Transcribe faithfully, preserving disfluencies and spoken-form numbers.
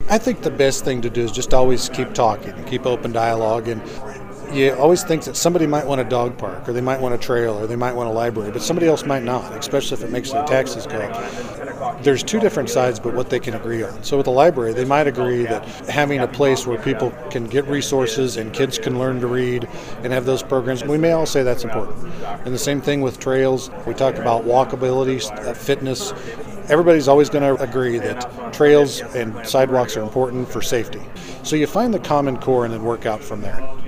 I think the best thing to do is just always keep talking, keep open dialogue, and you always think that somebody might want a dog park, or they might want a trail, or they might want a library, but somebody else might not, especially if it makes their taxes go up. There's two different sides, but what they can agree on. So with the library, they might agree that having a place where people can get resources and kids can learn to read and have those programs, we may all say that's important. And the same thing with trails. We talked about walkability, uh, fitness. Everybody's always going to agree that trails and sidewalks are important for safety. So you find the common core and then work out from there.